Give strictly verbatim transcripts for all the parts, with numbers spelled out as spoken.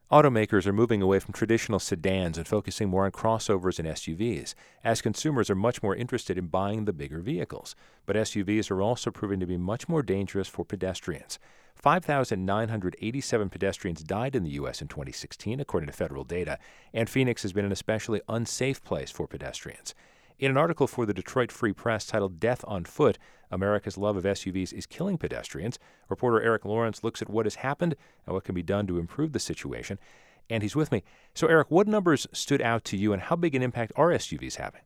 Automakers are moving away from traditional sedans and focusing more on crossovers and S U Vs, as consumers are much more interested in buying the bigger vehicles. But S U Vs are also proving to be much more dangerous for pedestrians. five thousand nine hundred eighty-seven pedestrians died in the U S in twenty sixteen, according to federal data, and Phoenix has been an especially unsafe place for pedestrians. In an article for the Detroit Free Press titled Death on Foot, America's Love of S U Vs is Killing Pedestrians, reporter Eric Lawrence looks at what has happened and what can be done to improve the situation. And he's with me. So, Eric, what numbers stood out to you, and how big an impact are S U Vs having?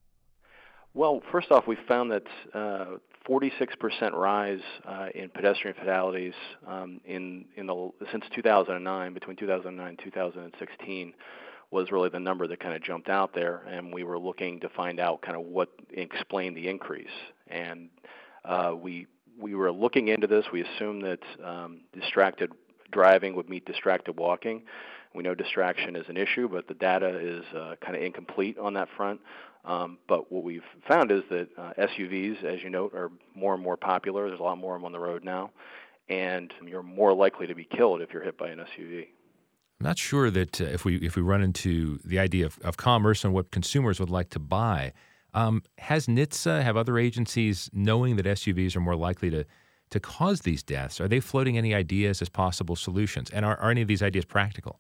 Well, first off, we found that uh, forty-six percent rise uh, in pedestrian fatalities um, in in the since two thousand nine, between two thousand nine and two thousand sixteen. Was really the number that kind of jumped out there, and we were looking to find out kind of what explained the increase. And uh, we we were looking into this. We assumed that um, distracted driving would meet distracted walking. We know distraction is an issue, but the data is uh, kind of incomplete on that front. Um, but what we've found is that uh, S U Vs, as you note, are more and more popular. There's a lot more of them on the road now, and you're more likely to be killed if you're hit by an S U V. I'm not sure that uh, if we if we run into the idea of, of commerce and what consumers would like to buy, um, has N H T S A, have other agencies, knowing that S U Vs are more likely to, to cause these deaths, are they floating any ideas as possible solutions? And are, are any of these ideas practical?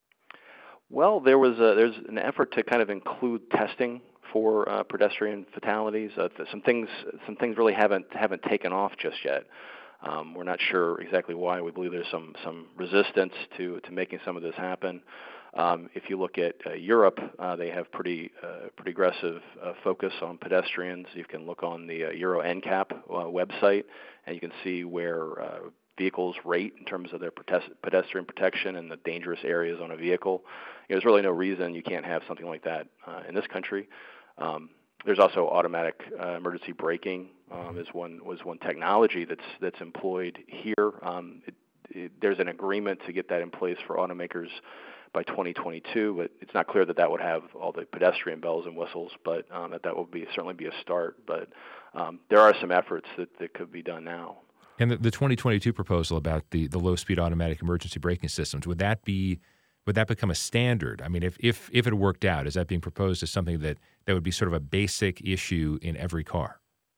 Well, there was a, there's an effort to kind of include testing for uh, pedestrian fatalities. Uh, some things some things really haven't haven't taken off just yet. Um, we're not sure exactly why. We believe there's some some resistance to, to making some of this happen. Um, if you look at uh, Europe, uh, they have pretty uh, pretty aggressive uh, focus on pedestrians. You can look on the uh, Euro N C A P uh, website, and you can see where uh, vehicles rate in terms of their pedestrian protection and the dangerous areas on a vehicle. You know, there's really no reason you can't have something like that uh, in this country. Um, There's also automatic uh, emergency braking um, is one was one technology that's that's employed here. Um, it, it, there's an agreement to get that in place for automakers by twenty twenty-two, but it's not clear that that would have all the pedestrian bells and whistles. But um, that that would be certainly be a start. But um, there are some efforts that, that could be done now. And the, the twenty twenty-two proposal about the, the low-speed automatic emergency braking systems, would that be would that become a standard? I mean, if, if if it worked out, is that being proposed as something that, that would be sort of a basic issue in every car?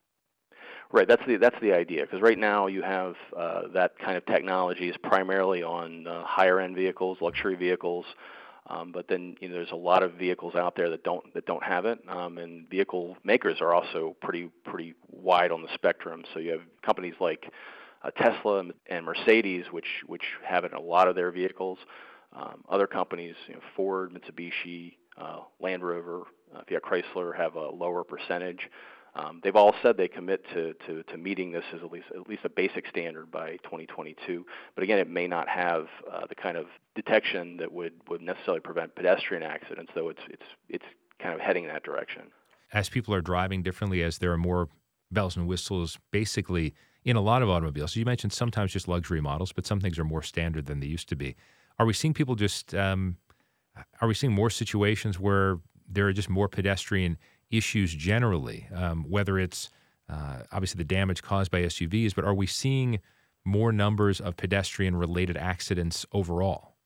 Right, that's the that's the idea. Because right now you have uh, that kind of technology is primarily on uh, higher-end vehicles, luxury vehicles, um, but then you know there's a lot of vehicles out there that don't that don't have it, um, and vehicle makers are also pretty pretty wide on the spectrum. So you have companies like uh, Tesla and Mercedes, which which have it in a lot of their vehicles. Um, other companies, you know, Ford, Mitsubishi, uh, Land Rover, uh, Fiat Chrysler have a lower percentage. Um, they've all said they commit to, to, to meeting this as at least at least a basic standard by twenty twenty-two. But again, it may not have uh, the kind of detection that would, would necessarily prevent pedestrian accidents, though it's it's it's kind of heading in that direction. As people are driving differently, as there are more bells and whistles, basically in a lot of automobiles. You mentioned sometimes just luxury models, but some things are more standard than they used to be. Are we seeing people just, um, are we seeing more situations where there are just more pedestrian issues generally, um, whether it's uh, obviously the damage caused by S U Vs, but are we seeing more numbers of pedestrian-related accidents overall?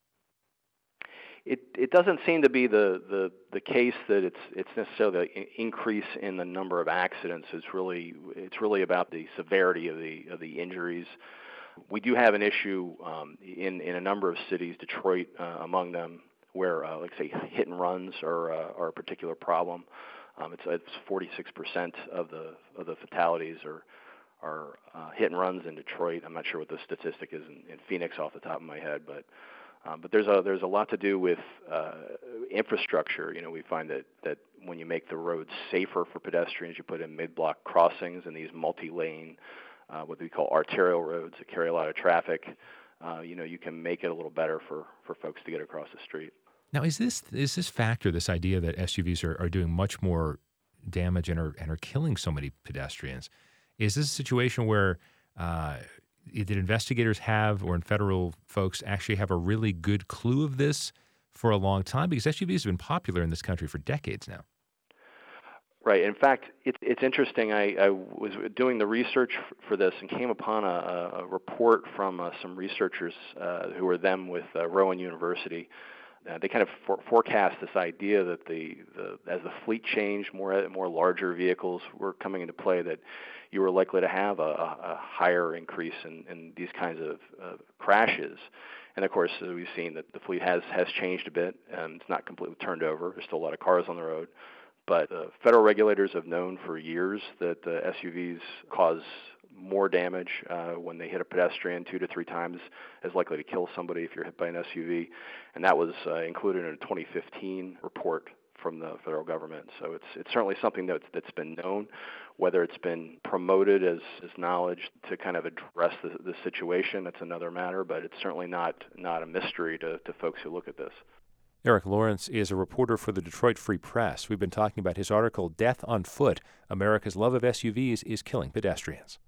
It it doesn't seem to be the, the, the case that it's it's necessarily an increase in the number of accidents. It's really it's really about the severity of the of the injuries. We do have an issue um, in in a number of cities, Detroit uh, among them, where uh, like say hit and runs are uh, are a particular problem. Um, it's it's forty-six percent of the of the fatalities are are uh, hit and runs in Detroit. I'm not sure what the statistic is in, in Phoenix off the top of my head, but um, but there's a there's a lot to do with uh, infrastructure. You know, we find that that when you make the roads safer for pedestrians, you put in mid-block crossings and these multi-lane Uh, what we call arterial roads that carry a lot of traffic, uh, you know, you can make it a little better for, for folks to get across the street. Now, is this is this factor, this idea that S U Vs are, are doing much more damage and are, and are killing so many pedestrians, is this a situation where uh, did investigators have, or in federal folks actually have a really good clue of this for a long time? Because S U Vs have been popular in this country for decades now. Right. In fact, it, it's interesting. I, I was doing the research f- for this and came upon a, a report from uh, some researchers uh, who were them with uh, Rowan University. Uh, they kind of for- forecast this idea that the, the as the fleet changed, more more larger vehicles were coming into play, that you were likely to have a, a higher increase in, in these kinds of uh, crashes. And of course, uh, we've seen that the fleet has has changed a bit, and it's not completely turned over. There's still a lot of cars on the road. But uh, federal regulators have known for years that uh, S U Vs cause more damage uh, when they hit a pedestrian, two to three times as likely to kill somebody if you're hit by an S U V. And that was uh, included in a twenty fifteen report from the federal government. So it's it's certainly something that's, that's been known. Whether it's been promoted as, as knowledge to kind of address the, the situation, that's another matter, but it's certainly not, not a mystery to, to folks who look at this. Eric Lawrence is a reporter for the Detroit Free Press. We've been talking about his article, Death on Foot, America's Love of S U Vs is Killing Pedestrians.